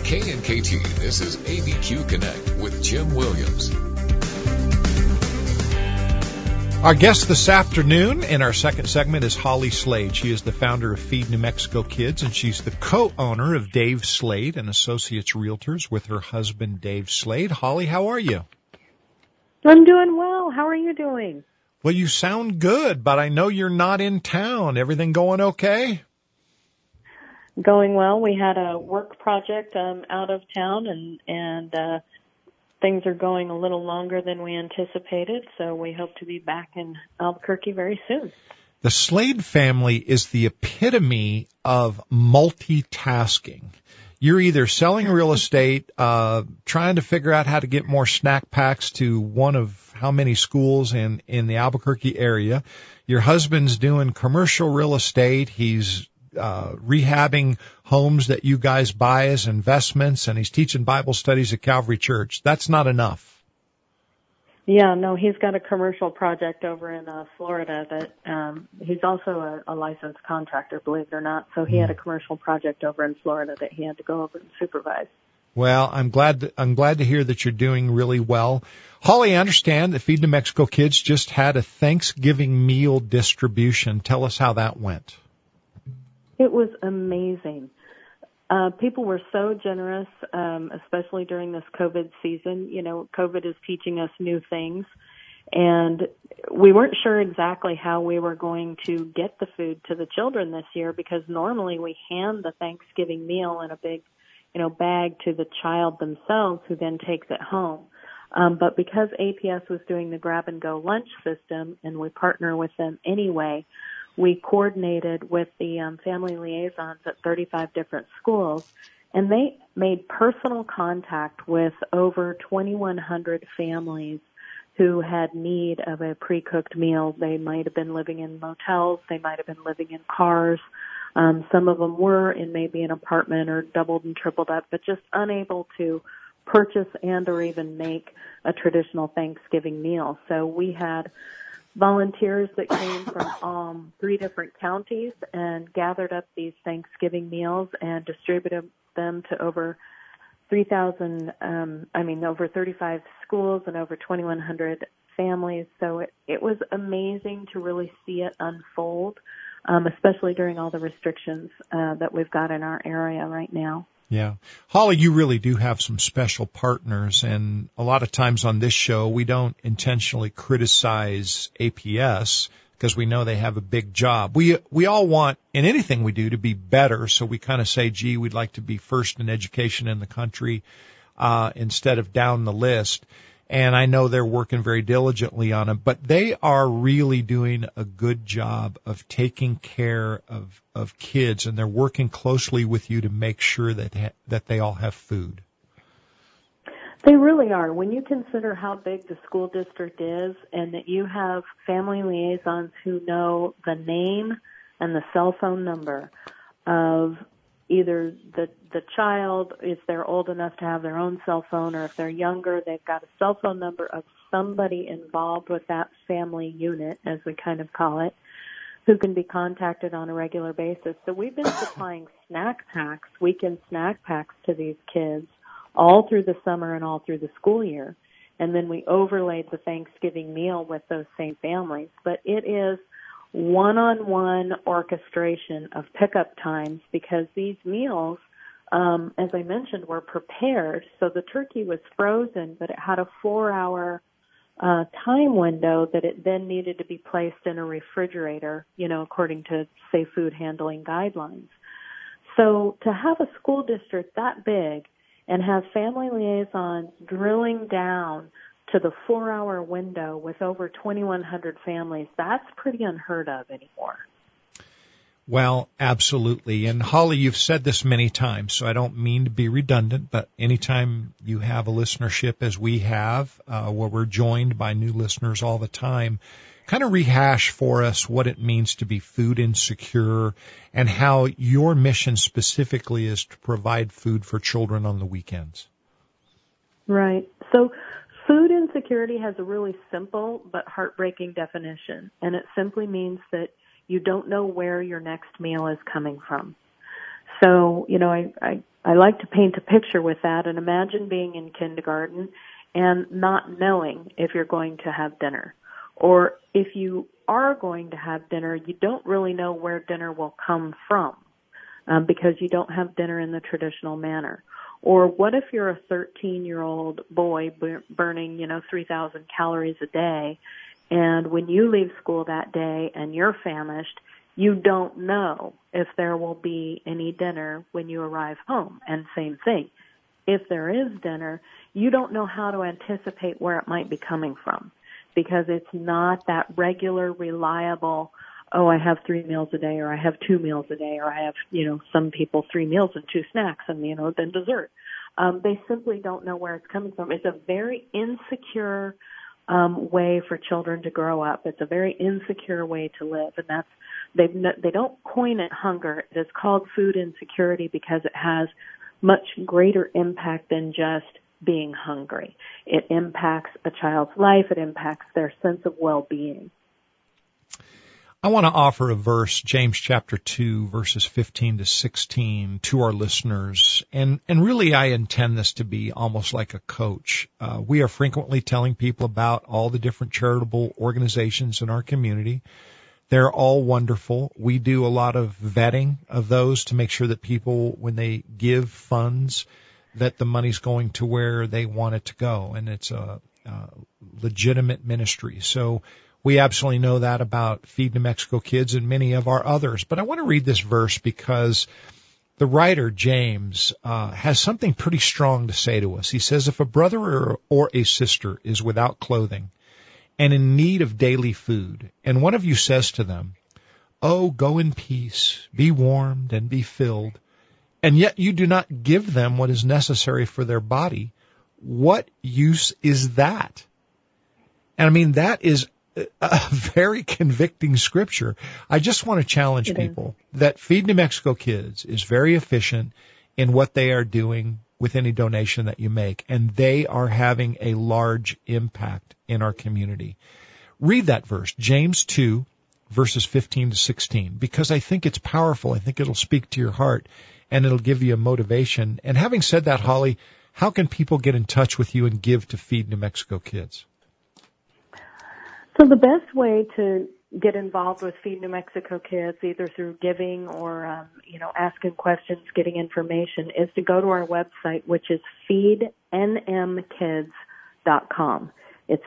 KNKT, this is ABQ Connect with Jim Williams. Our guest this afternoon in our second segment is Holly Slade. She is the founder of Feed New Mexico Kids, and she's the co-owner of Dave Slade and Associates Realtors with her husband, Dave Slade. Holly, how are you? I'm doing well. How are you doing? Well, you sound good, but I know you're not in town. Everything going okay? Going well. We had a work project out of town, and things are going a little longer than we anticipated, so we hope to be back in Albuquerque very soon. The Slade family is the epitome of multitasking. You're either selling real estate, trying to figure out how to get more snack packs to one of how many schools in the Albuquerque area. Your husband's doing commercial real estate. He's rehabbing homes that you guys buy as investments, and he's teaching Bible studies at Calvary Church. That's not enough. Yeah, no, he's got a commercial project over in Florida that he's also a licensed contractor, believe it or not. So he had a commercial project over in Florida that he had to go over and supervise. Well, I'm glad to hear that you're doing really well. Holly, I understand that Feed New Mexico Kids just had a Thanksgiving meal distribution. Tell us how that went. It was amazing. People were so generous, especially during this COVID season. You know, COVID is teaching us new things, and we weren't sure exactly how we were going to get the food to the children this year, because normally we hand the Thanksgiving meal in a big, bag to the child themselves, who then takes it home. But because APS was doing the grab-and-go lunch system, and we partner with them anyway, we coordinated with the family liaisons at 35 different schools, and they made personal contact with over 2,100 families who had need of a pre-cooked meal. They might have been living in motels. They might have been living in cars. Some of them were in maybe an apartment or doubled and tripled up, but just unable to purchase and or even make a traditional Thanksgiving meal. So we had volunteers that came from 3 different counties and gathered up these Thanksgiving meals and distributed them to over 35 schools and over 2,100 families. So it was amazing to really see it unfold, especially during all the restrictions that we've got in our area right now. Yeah. Holly, you really do have some special partners, and a lot of times on this show we don't intentionally criticize APS because we know they have a big job. We all want, in anything we do, to be better, so we kind of say, gee, we'd like to be first in education in the country instead of down the list. And I know they're working very diligently on it, but they are really doing a good job of taking care of kids, and they're working closely with you to make sure that they all have food. They really are. When you consider how big the school district is, and that you have family liaisons who know the name and the cell phone number of either the child, if they're old enough to have their own cell phone, or if they're younger, they've got a cell phone number of somebody involved with that family unit, as we kind of call it, who can be contacted on a regular basis. So we've been supplying snack packs, weekend snack packs to these kids all through the summer and all through the school year. And then we overlaid the Thanksgiving meal with those same families. But it is one-on-one orchestration of pickup times, because these meals, as I mentioned, were prepared. So the turkey was frozen, but it had a 4-hour time window that it then needed to be placed in a refrigerator, according to safe food handling guidelines. So to have a school district that big and have family liaisons drilling down to the 4-hour window with over 2,100 families, that's pretty unheard of anymore. Well, absolutely. And Holly, you've said this many times, so I don't mean to be redundant, but anytime you have a listenership as we have, where we're joined by new listeners all the time, kind of rehash for us what it means to be food insecure and how your mission specifically is to provide food for children on the weekends. Right. So food insecurity has a really simple but heartbreaking definition, and it simply means that you don't know where your next meal is coming from. So I like to paint a picture with that and imagine being in kindergarten and not knowing if you're going to have dinner. Or if you are going to have dinner, you don't really know where dinner will come from because you don't have dinner in the traditional manner. Or what if you're a 13-year-old boy burning, 3,000 calories a day, and when you leave school that day and you're famished, you don't know if there will be any dinner when you arrive home. And same thing. If there is dinner, you don't know how to anticipate where it might be coming from because it's not that regular, reliable, I have 3 meals a day or I have 2 meals a day or I have, some people 3 meals and 2 snacks and, then dessert. They simply don't know where it's coming from. It's a very insecure way for children to grow up. It's a very insecure way to live, and that's they don't coin it hunger. It is called food insecurity because it has much greater impact than just being hungry. It impacts a child's life. It impacts their sense of well-being. I want to offer a verse, James chapter 2, verses 15 to 16, to our listeners. And really I intend this to be almost like a coach. We are frequently telling people about all the different charitable organizations in our community. They're all wonderful. We do a lot of vetting of those to make sure that people, when they give funds, that the money's going to where they want it to go. And it's a legitimate ministry. So we absolutely know that about Feed New Mexico Kids and many of our others. But I want to read this verse because the writer, James, has something pretty strong to say to us. He says, if a brother or a sister is without clothing and in need of daily food, and one of you says to them, go in peace, be warmed and be filled, and yet you do not give them what is necessary for their body, what use is that? And I mean, that is a very convicting scripture. I just want to challenge people that Feed New Mexico Kids is very efficient in what they are doing with any donation that you make, and they are having a large impact in our community. Read that verse, James 2, verses 15 to 16, because I think it's powerful. I think it'll speak to your heart, and it'll give you a motivation. And having said that, Holly, how can people get in touch with you and give to Feed New Mexico Kids? So the best way to get involved with Feed New Mexico Kids, either through giving or, asking questions, getting information, is to go to our website, which is feednmkids.com. It's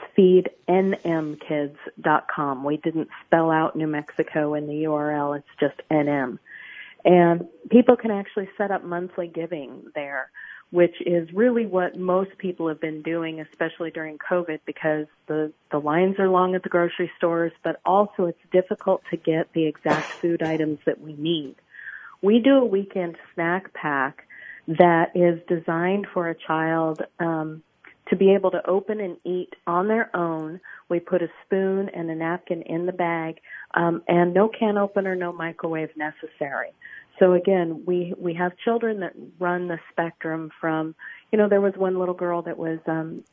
feednmkids.com. We didn't spell out New Mexico in the URL. It's just NM. And people can actually set up monthly giving there, which is really what most people have been doing, especially during COVID, because the lines are long at the grocery stores, but also it's difficult to get the exact food items that we need. We do a weekend snack pack that is designed for a child to be able to open and eat on their own. We put a spoon and a napkin in the bag, and no can opener, no microwave necessary. So again, we have children that run the spectrum from, there was one little girl that was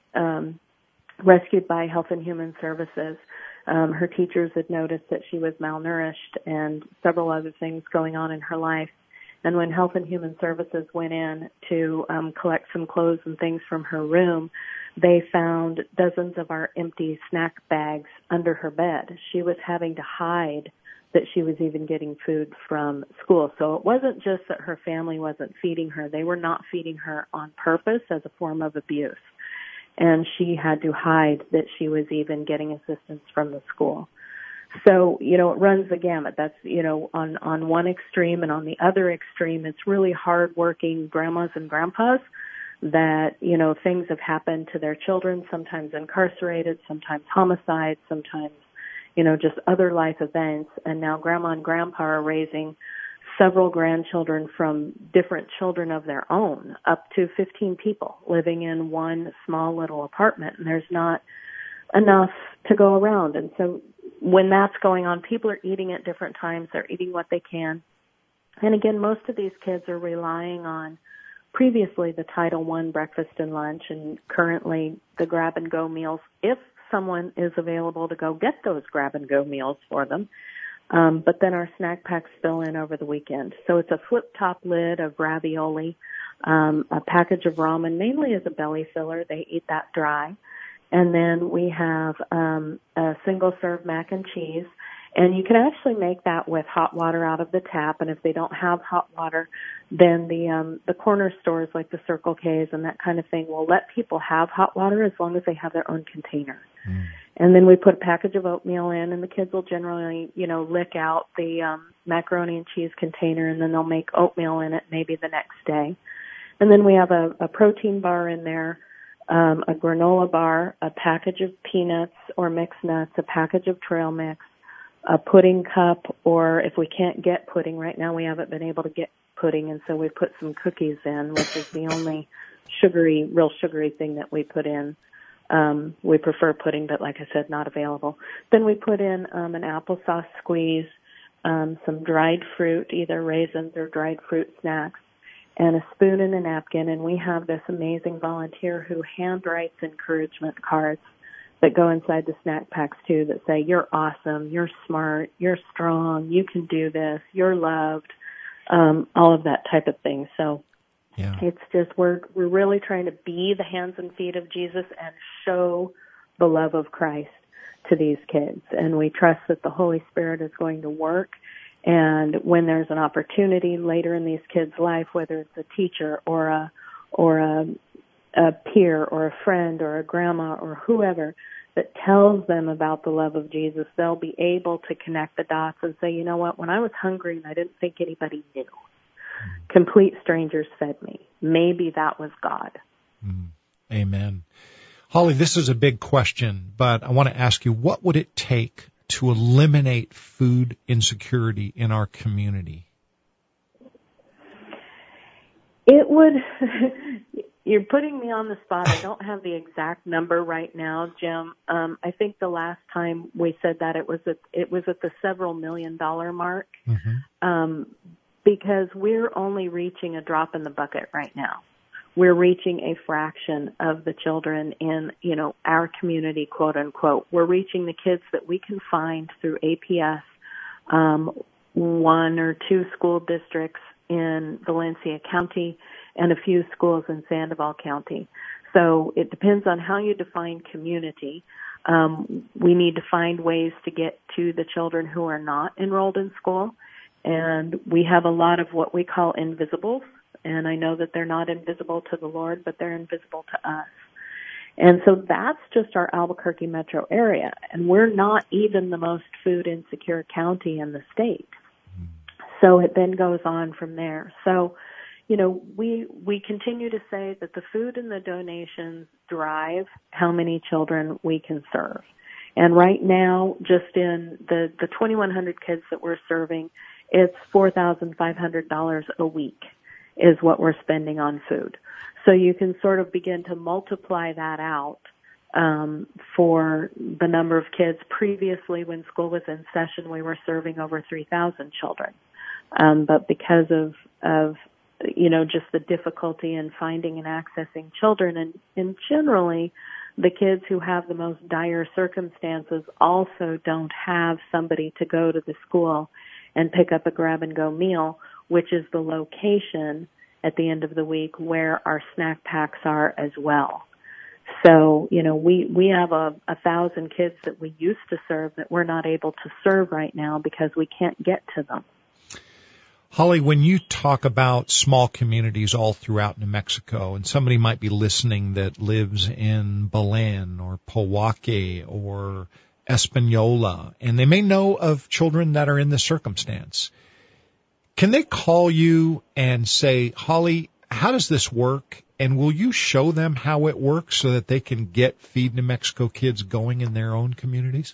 rescued by Health and Human Services. Her teachers had noticed that she was malnourished and several other things going on in her life. And when Health and Human Services went in to collect some clothes and things from her room, they found dozens of our empty snack bags under her bed. She was having to hide that she was even getting food from school. So it wasn't just that her family wasn't feeding her. They were not feeding her on purpose as a form of abuse. And she had to hide that she was even getting assistance from the school. So, it runs the gamut. That's, on one extreme, and on the other extreme, it's really hardworking grandmas and grandpas that, things have happened to their children, sometimes incarcerated, sometimes homicide, sometimes, just other life events. And now grandma and grandpa are raising several grandchildren from different children of their own, up to 15 people living in one small little apartment. And there's not enough to go around. And so when that's going on, people are eating at different times. They're eating what they can. And again, most of these kids are relying on previously the Title I breakfast and lunch, and currently the grab-and-go meals, if someone is available to go get those grab-and-go meals for them. But then our snack packs fill in over the weekend. So it's a flip-top lid of ravioli, a package of ramen, mainly as a belly filler. They eat that dry. And then we have a single-serve mac and cheese. And you can actually make that with hot water out of the tap. And if they don't have hot water, then the corner stores like the Circle K's and that kind of thing will let people have hot water as long as they have their own container. Mm. And then we put a package of oatmeal in, and the kids will generally, lick out the macaroni and cheese container, and then they'll make oatmeal in it maybe the next day. And then we have a protein bar in there, a granola bar, a package of peanuts or mixed nuts, a package of trail mix, a pudding cup, or if we can't get pudding right now, we haven't been able to get pudding, and so we put some cookies in, which is the only real sugary thing that we put in. We prefer pudding, but like I said, not available. Then we put in an applesauce squeeze, some dried fruit, either raisins or dried fruit snacks, and a spoon and a napkin. And we have this amazing volunteer who handwrites encouragement cards that go inside the snack packs too that say, "You're awesome, you're smart, you're strong, you can do this, you're loved," all of that type of thing. So yeah. It's just we're really trying to be the hands and feet of Jesus and show the love of Christ to these kids. And we trust that the Holy Spirit is going to work. And when there's an opportunity later in these kids' life, whether it's a teacher or a peer or a friend or a grandma or whoever that tells them about the love of Jesus, they'll be able to connect the dots and say, you know what, when I was hungry and I didn't think anybody knew, complete strangers fed me. Maybe that was God. Amen. Holly, this is a big question, but I want to ask you, what would it take to eliminate food insecurity in our community? It would, you're putting me on the spot. I don't have the exact number right now, Jim. I think the last time we said that it was at the several $1 million mark. Mm-hmm. Because we're only reaching a drop in the bucket right now. We're reaching a fraction of the children in, our community, quote unquote. We're reaching the kids that we can find through APS, 1 or 2 school districts in Valencia County and a few schools in Sandoval County. So it depends on how you define community. We need to find ways to get to the children who are not enrolled in school. And we have a lot of what we call invisibles. And I know that they're not invisible to the Lord, but they're invisible to us. And so that's just our Albuquerque metro area. And we're not even the most food insecure county in the state. So it then goes on from there. So, we continue to say that the food and the donations drive how many children we can serve. And right now, just in the 2,100 kids that we're serving, it's $4,500 a week is what we're spending on food. So you can sort of begin to multiply that out for the number of kids. Previously, when school was in session, we were serving over 3,000 children. But because of just the difficulty in finding and accessing children, and generally the kids who have the most dire circumstances also don't have somebody to go to the school and pick up a grab-and-go meal, which is the location at the end of the week where our snack packs are as well. So, we have 1,000 kids that we used to serve that we're not able to serve right now because we can't get to them. Holly, when you talk about small communities all throughout New Mexico, and somebody might be listening that lives in Belen or Pojoaque or Espanola, and they may know of children that are in this circumstance, can they call you and say, Holly, how does this work? And will you show them how it works so that they can get Feed New Mexico kids going in their own communities?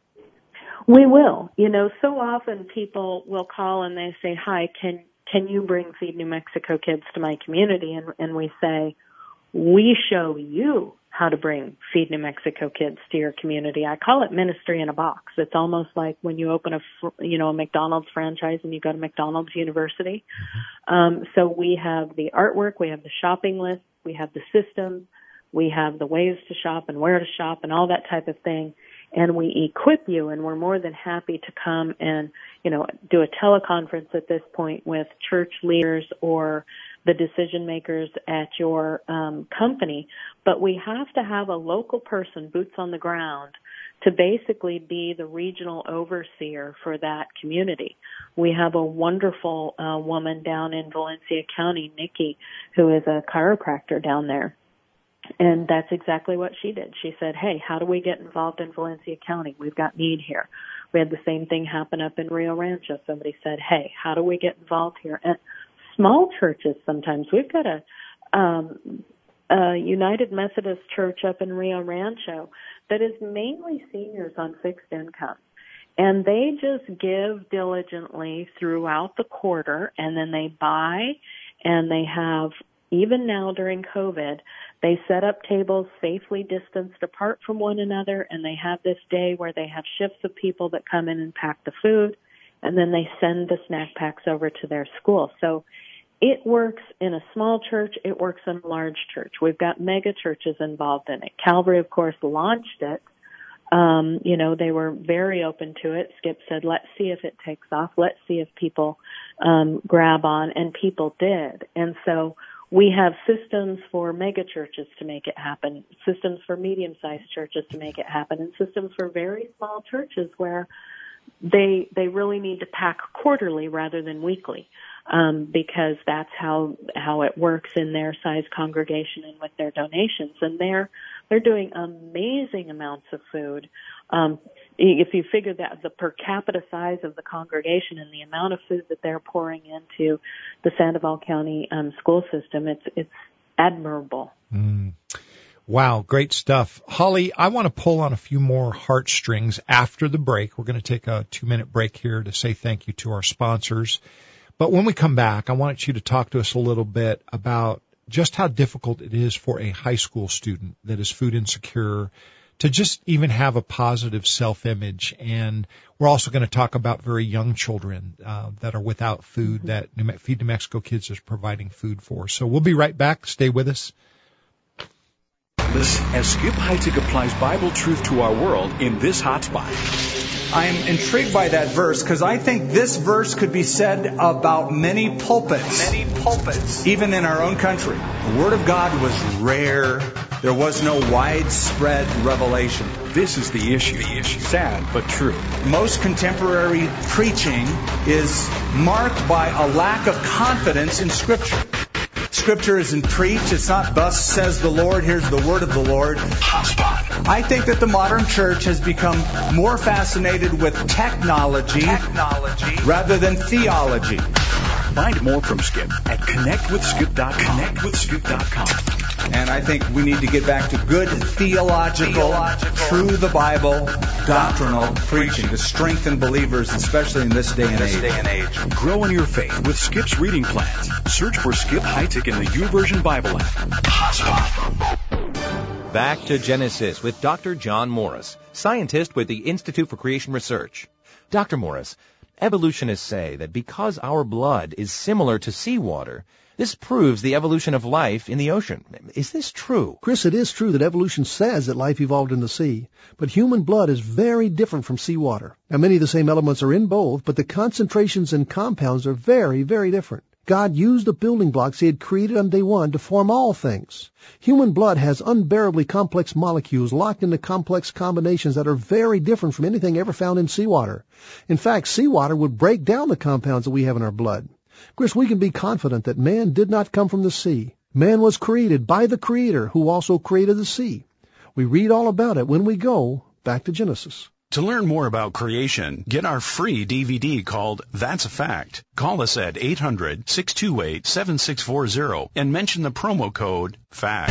We will. So often people will call and they say, hi, can you bring Feed New Mexico kids to my community? And we say, we show you how to bring Feed New Mexico kids to your community. I call it ministry in a box. It's almost like when you open a McDonald's franchise and you go to McDonald's University. So we have the artwork, we have the shopping list, we have the system, we have the ways to shop and where to shop and all that type of thing. and we equip you, and we're more than happy to come and, do a teleconference at this point with church leaders or the decision makers at your company. But we have to have a local person, boots on the ground, to basically be the regional overseer for that community. We have a wonderful woman down in Valencia County, Nikki, who is a chiropractor down there. And that's exactly what she did. She said, hey, how do we get involved in Valencia County? We've got need here. We had the same thing happen up in Rio Rancho. Somebody said, hey, how do we get involved here? And small churches sometimes. We've got a United Methodist Church up in Rio Rancho that is mainly seniors on fixed income. And they just give diligently throughout the quarter, and then they buy, and they have, even now during COVID, they set up tables safely distanced apart from one another, and they have this day where they have shifts of people that come in and pack the food, and then they send the snack packs over to their school. So it works in a small church. It works in a large church. We've got mega churches involved in it. Calvary, of course, launched it. They were very open to it. Skip said, let's see if it takes off. Let's see if people grab on, and people did. And so we have systems for mega churches to make it happen, systems for medium-sized churches to make it happen, and systems for very small churches where they really need to pack quarterly rather than weekly, because that's how it works in their size congregation and with their donations. And they're doing amazing amounts of food. If you figure that the per capita size of the congregation and the amount of food that they're pouring into the Sandoval County school system, it's admirable. Wow, great stuff. Holly, I want to pull on a few more heartstrings after the break. We're going to take a 2-minute break here to say thank you to our sponsors. But when we come back, I want you to talk to us a little bit about just how difficult it is for a high school student that is food insecure to just even have a positive self-image. And we're also going to talk about very young children that are without food that Feed New Mexico Kids is providing food for. So we'll be right back. Stay with us. As Skip Heitzig applies Bible truth to our world in this hotspot. I am intrigued by that verse because I think this verse could be said about many pulpits. Even in our own country. The Word of God was rare. There was no widespread revelation. This is the issue. Sad but true. Most contemporary preaching is marked by a lack of confidence in Scripture. Scripture isn't preached. It's not thus says the Lord. Here's the word of the Lord. Hotspot. I think that the modern church has become more fascinated with technology rather than theology. Find more from Skip at connectwithskip.com. And I think we need to get back to good theological, through the Bible, doctrinal preaching to strengthen believers, especially in this day and age. Grow in your faith with Skip's reading plans. Search for Skip Heitzig in the YouVersion Bible app. Back to Genesis with Dr. John Morris, scientist with the Institute for Creation Research. Dr. Morris, evolutionists say that because our blood is similar to seawater, this proves the evolution of life in the ocean. Is this true? Chris, it is true that evolution says that life evolved in the sea, but human blood is very different from seawater. Now, many of the same elements are in both, but the concentrations and compounds are very, very different. God used the building blocks He had created on day one to form all things. Human blood has unbearably complex molecules locked into complex combinations that are very different from anything ever found in seawater. In fact, seawater would break down the compounds that we have in our blood. Chris, we can be confident that man did not come from the sea. Man was created by the Creator, who also created the sea. We read all about it when we go back to Genesis. To learn more about creation, get our free DVD called That's a Fact. Call us at 800-628-7640 and mention the promo code FACT.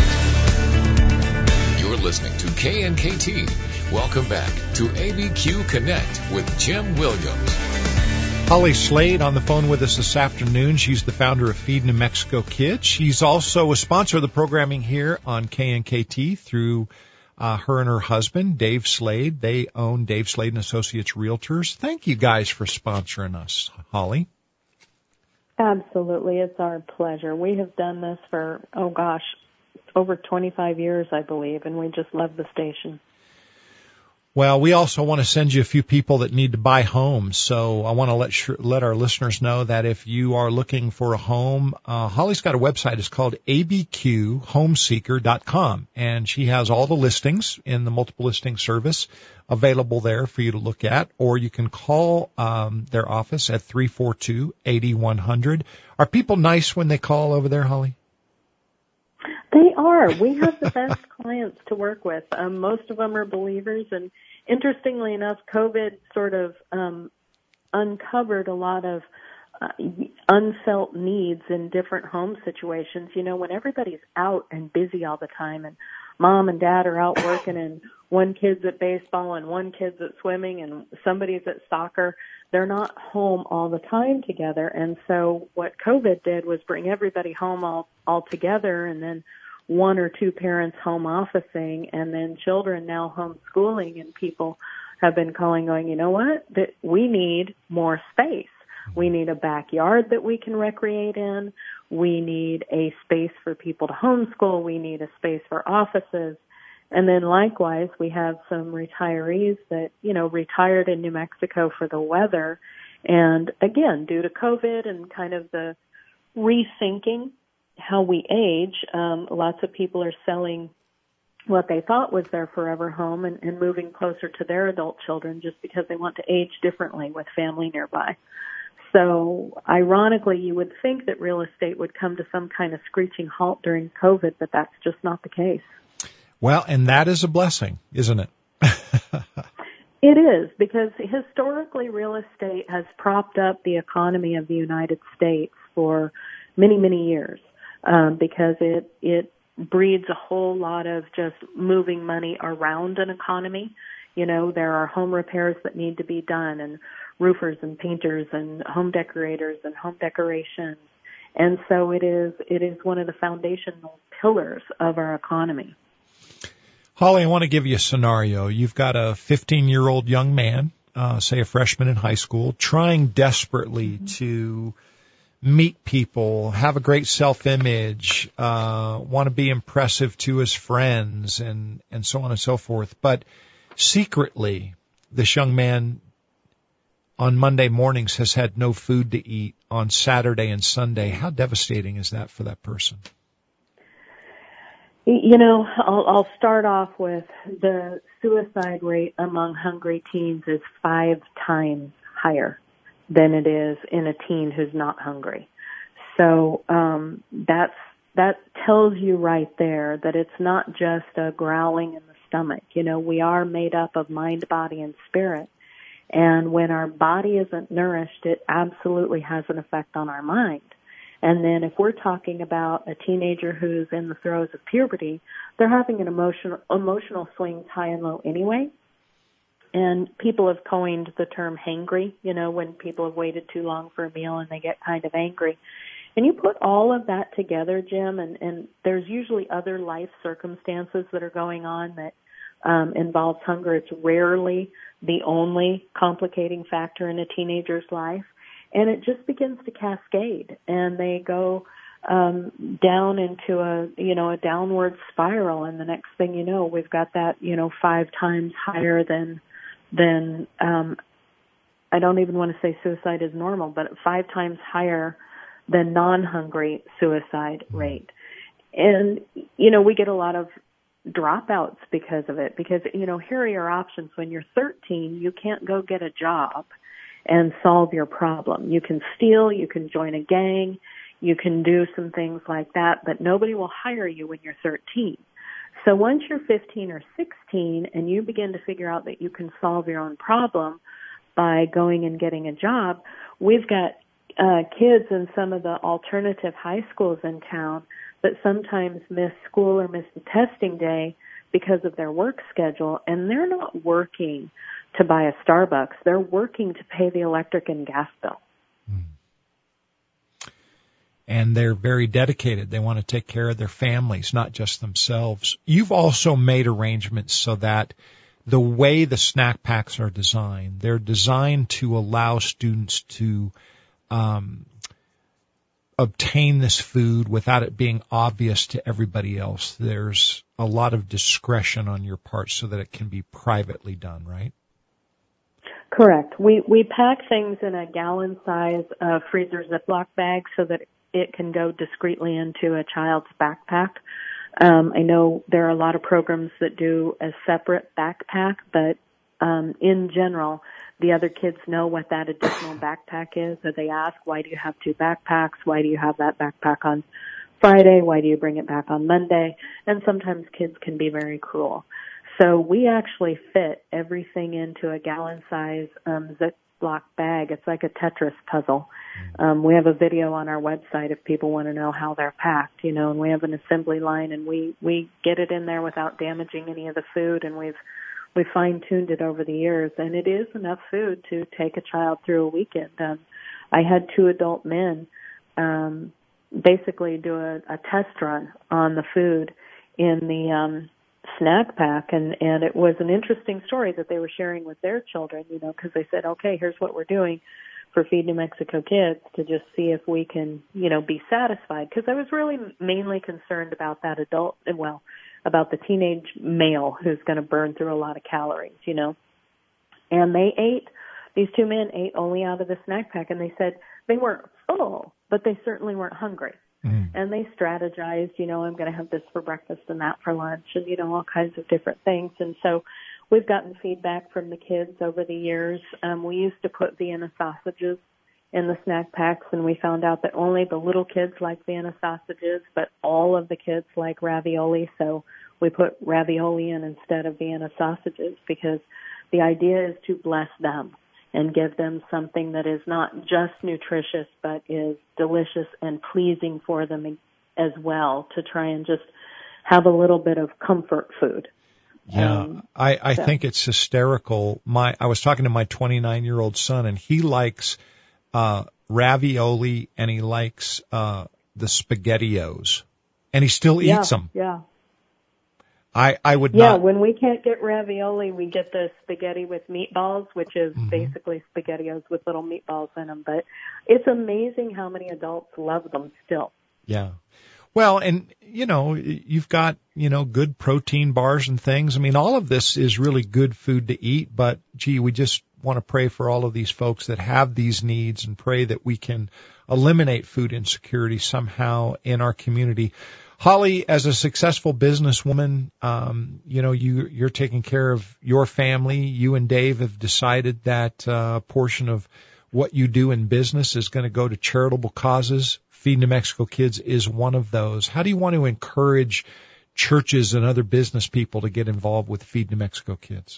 You're listening to KNKT. Welcome back to ABQ Connect with Jim Williams. Holly Slade on the phone with us this afternoon. She's the founder of Feed New Mexico Kids. She's also a sponsor of the programming here on KNKT through her and her husband, Dave Slade. They own Dave Slade and Associates Realtors. Thank you guys for sponsoring us, Holly. Absolutely. It's our pleasure. We have done this for, over 25 years, I believe, and we just love the station. Well, we also want to send you a few people that need to buy homes. So I want to let our listeners know that if you are looking for a home, Holly's got a website. It's called abqhomeseeker.com, and she has all the listings in the multiple listing service available there for you to look at, or you can call their office at 342-8100. Are people nice when they call over there, Holly? They are. We have the best clients to work with. Most of them are believers, and interestingly enough, COVID sort of uncovered a lot of unfelt needs in different home situations. You know, when everybody's out and busy all the time, and mom and dad are out working, and one kid's at baseball and one kid's at swimming and somebody's at soccer, they're not home all the time together. And so what COVID did was bring everybody home all together, and then one or two parents home officing, and then children now homeschooling, and people have been calling going, you know what, that we need more space. We need a backyard that we can recreate in. We need a space for people to homeschool. We need a space for offices. And then likewise, we have some retirees that, you know, retired in New Mexico for the weather. And again, due to COVID and kind of the rethinking how we age, lots of people are selling what they thought was their forever home and moving closer to their adult children just because they want to age differently with family nearby. So ironically, you would think that real estate would come to some kind of screeching halt during COVID, but that's just not the case. Well, and that is a blessing, isn't it? It is, because historically real estate has propped up the economy of the United States for many, many years, because it breeds a whole lot of just moving money around an economy. You know, there are home repairs that need to be done, and roofers and painters and home decorators and home decorations. And so it is one of the foundational pillars of our economy. Holly, I want to give you a scenario. You've got a 15-year-old young man, say a freshman in high school, trying desperately to meet people, have a great self-image, want to be impressive to his friends, and so on and so forth. But secretly, this young man on Monday mornings has had no food to eat on Saturday and Sunday. How devastating is that for that person? You know, I'll start off with the suicide rate among hungry teens is 5 times higher than it is in a teen who's not hungry. So that tells you right there that it's not just a growling in the stomach. You know, we are made up of mind, body, and spirit. And when our body isn't nourished, it absolutely has an effect on our mind. And then if we're talking about a teenager who's in the throes of puberty, they're having an emotional swings high and low anyway. And people have coined the term hangry, you know, when people have waited too long for a meal and they get kind of angry. And you put all of that together, Jim, and there's usually other life circumstances that are going on that involves hunger. It's rarely the only complicating factor in a teenager's life. And it just begins to cascade, and they go down into a downward spiral. And the next thing you know, we've got that 5 times higher than I don't even want to say suicide is normal, but 5 times higher than non-hungry suicide rate. And we get a lot of dropouts because of it. Because here are your options. When you're 13, you can't go get a job and solve your problem. You can steal, you can join a gang, you can do some things like that, but nobody will hire you when you're 13. So once you're 15 or 16 and you begin to figure out that you can solve your own problem by going and getting a job, we've got kids in some of the alternative high schools in town that sometimes miss school or miss the testing day because of their work schedule, and they're not working to buy a Starbucks. They're working to pay the electric and gas bill. And they're very dedicated. They want to take care of their families, not just themselves. You've also made arrangements so that the way the snack packs are designed, they're designed to allow students to obtain this food without it being obvious to everybody else. There's a lot of discretion on your part so that it can be privately done, right? Correct. We pack things in a gallon-size freezer Ziploc bag so that it can go discreetly into a child's backpack. I know there are a lot of programs that do a separate backpack, but in general, the other kids know what that additional backpack is. So they ask, why do you have two backpacks? Why do you have that backpack on Friday? Why do you bring it back on Monday? And sometimes kids can be very cruel. So we actually fit everything into a gallon-size Ziploc bag. It's like a Tetris puzzle. We have a video on our website if people want to know how they're packed, and we have an assembly line, and we get it in there without damaging any of the food, and we've fine-tuned it over the years, and it is enough food to take a child through a weekend. I had 2 adult men basically do a test run on the food in the snack pack, and it was an interesting story that they were sharing with their children, because they said, okay, here's what we're doing for Feed New Mexico Kids to just see if we can, be satisfied. Because I was really mainly concerned about that about the teenage male who's going to burn through a lot of calories, And these 2 men ate only out of the snack pack, and they said they weren't full, but they certainly weren't hungry. And they strategized, I'm going to have this for breakfast and that for lunch and, all kinds of different things. And so we've gotten feedback from the kids over the years. We used to put Vienna sausages in the snack packs, and we found out that only the little kids like Vienna sausages, but all of the kids like ravioli. So we put ravioli in instead of Vienna sausages because the idea is to bless them and give them something that is not just nutritious, but is delicious and pleasing for them as well, to try and just have a little bit of comfort food. Yeah, I think it's hysterical. I was talking to my 29-year-old son, and he likes ravioli, and he likes the SpaghettiOs, and he still eats them. Yeah. I would not. Yeah, when we can't get ravioli, we get the spaghetti with meatballs, which is basically SpaghettiOs with little meatballs in them. But it's amazing how many adults love them still. Yeah. Well, and, you've got, good protein bars and things. I mean, all of this is really good food to eat, but, we just want to pray for all of these folks that have these needs and pray that we can eliminate food insecurity somehow in our community. Holly, as a successful businesswoman, you're taking care of your family. You and Dave have decided that portion of what you do in business is going to go to charitable causes. Feed New Mexico Kids is one of those. How do you want to encourage churches and other business people to get involved with Feed New Mexico Kids?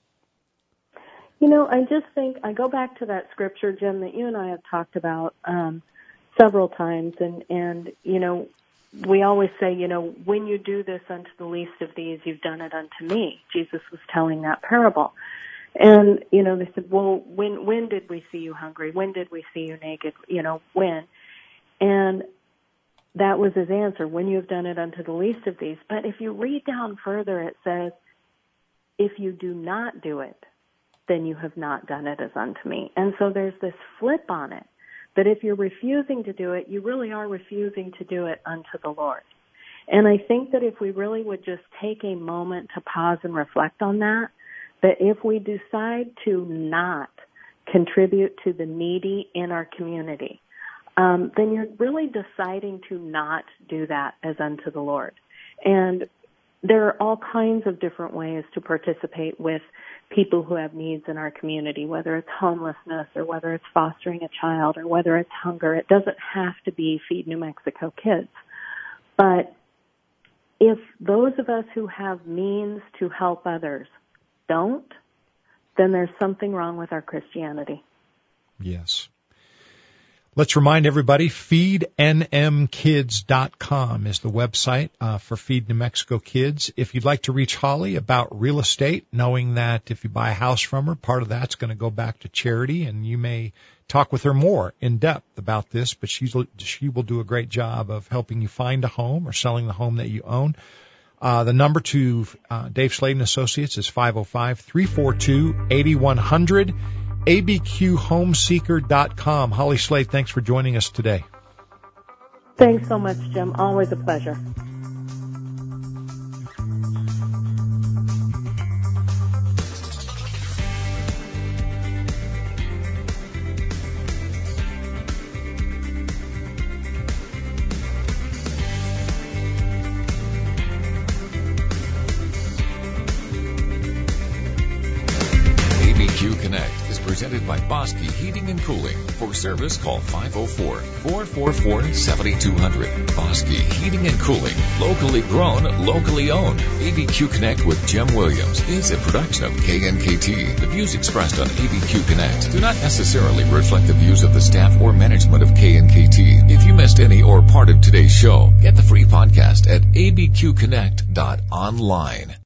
I just think I go back to that scripture, Jim, that you and I have talked about several times, and we always say, when you do this unto the least of these, you've done it unto me. Jesus was telling that parable. And, they said, well, when did we see you hungry? When did we see you naked? When? And that was his answer, when you have done it unto the least of these. But if you read down further, it says, if you do not do it, then you have not done it as unto me. And so there's this flip on it. That if you're refusing to do it, you really are refusing to do it unto the Lord. And I think that if we really would just take a moment to pause and reflect on that if we decide to not contribute to the needy in our community, then you're really deciding to not do that as unto the Lord. And there are all kinds of different ways to participate with people who have needs in our community, whether it's homelessness or whether it's fostering a child or whether it's hunger. It doesn't have to be Feed New Mexico Kids. But if those of us who have means to help others don't, then there's something wrong with our Christianity. Yes. Let's remind everybody, feednmkids.com is the website for Feed New Mexico Kids. If you'd like to reach Holly about real estate, knowing that if you buy a house from her, part of that's going to go back to charity, and you may talk with her more in depth about this, but she will do a great job of helping you find a home or selling the home that you own. The number to Dave Slade & Associates is 505-342-8100. abqhomeseeker.com. Holly Slade, thanks for joining us today. Thanks so much, Jim. Always a pleasure. Connect is presented by Bosque Heating and Cooling. For service, call 504-444-7200. Bosque Heating and Cooling, locally grown, locally owned. ABQ Connect with Jim Williams is a production of KNKT. The views expressed on ABQ Connect do not necessarily reflect the views of the staff or management of KNKT. If you missed any or part of today's show, get the free podcast at abqconnect.online.